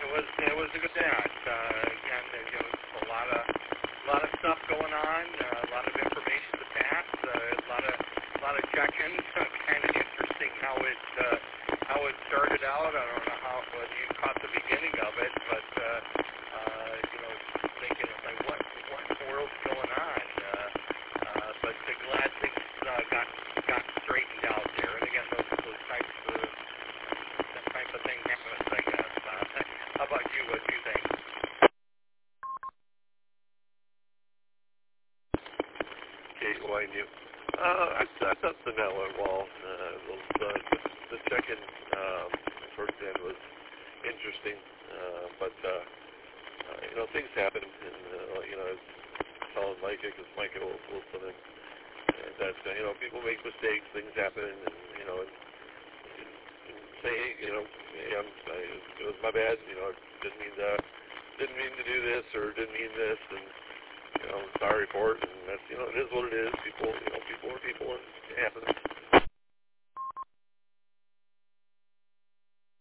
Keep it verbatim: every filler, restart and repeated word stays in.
it was it was a good match. Uh, again, you know, a lot of a lot of stuff going on, uh, a lot of information to pass, uh, a lot of a lot of check-ins. Kind of interesting how it uh, how it started out. I don't know how whether you caught the beginning of it, but uh, uh, you know, thinking like what what in the world's going on? Uh, uh, but uh, glad things uh, got got straightened out there. And again, those those types of that type of thing happens, I guess. Uh, how about you? What do you think? Kate, why you? Uh, I, I thought the net went well. Uh, those, uh, the, the check-in um, towards the end was interesting, uh, but uh, uh, you know things happen, and uh, you know I was telling Micah because Micah will listen, and, and that uh, you know people make mistakes, things happen, and you know and, and, and say hey, you know hey, I'm, I, it was my bad, you know I didn't mean to didn't mean to do this or didn't mean this, and you know sorry for it, and that's you know it is what it is. People you know people are people, and it happens.